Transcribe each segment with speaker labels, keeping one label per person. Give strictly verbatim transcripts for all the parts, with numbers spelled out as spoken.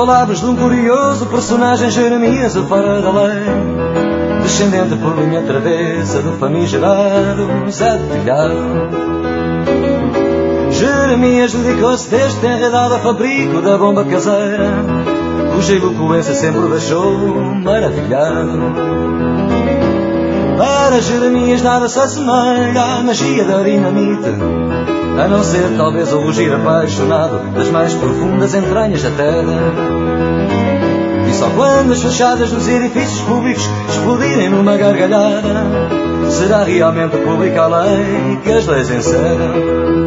Speaker 1: palavras de um curioso personagem, Jeremias, o fora da lei, descendente por linha travessa do famigerado Zé de Telhado. Jeremias dedicou-se desde tenra idade ao fabrico da bomba caseira, cuja eloquência sempre o deixou maravilhado. Para Jeremias nada se assemelha à magia da dinamite, a não ser talvez o rugir apaixonado das mais profundas entranhas da terra. E só quando as fachadas dos edifícios públicos explodirem numa gargalhada, será realmente pública a lei que as leis encerram.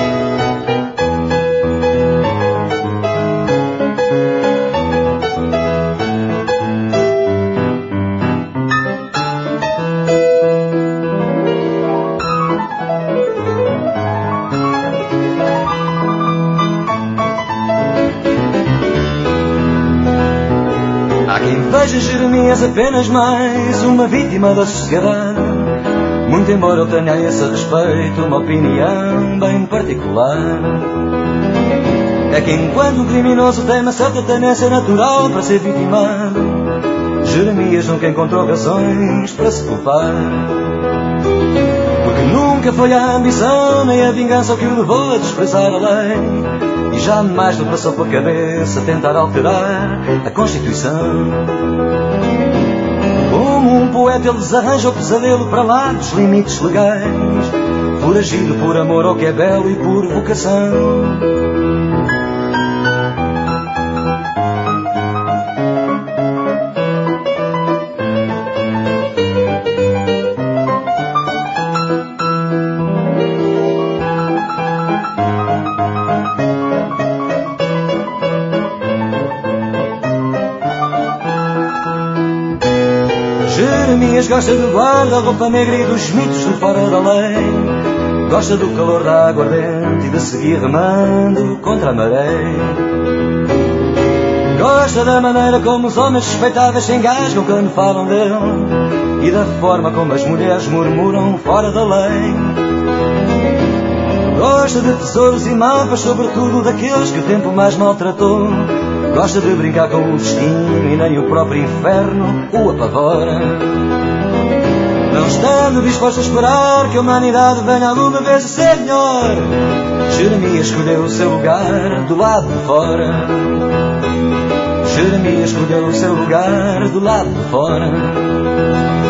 Speaker 1: Veja Jeremias apenas mais uma vítima da sociedade, muito embora eu tenha a esse respeito uma opinião bem particular. É que enquanto um criminoso tem uma certa tendência natural para ser vitimado, Jeremias nunca encontrou razões para se culpar, porque nunca foi a ambição nem a vingança o que o levou a desprezar a lei, e jamais lhe passou pela cabeça tentar alterar a Constituição. Como um poeta ele desarranja o pesadelo para lá dos limites legais, foragido por amor ao que é belo e por vocação. Jeremias gosta do guarda-roupa negra e dos mitos de fora da lei, gosta do calor da aguardente e de seguir remando contra a maré. Gosta da maneira como os homens respeitáveis se engasgam quando falam dele, e da forma como as mulheres murmuram fora da lei. Gosta de tesouros e mapas, sobretudo daqueles que o tempo mais maltratou. Gosta de brincar com o destino e nem o próprio inferno o apavora. Não estando disposto a esperar que a humanidade venha alguma vez a ser melhor, Jeremias escolheu o seu lugar do lado de fora. Jeremias escolheu o seu lugar do lado de fora.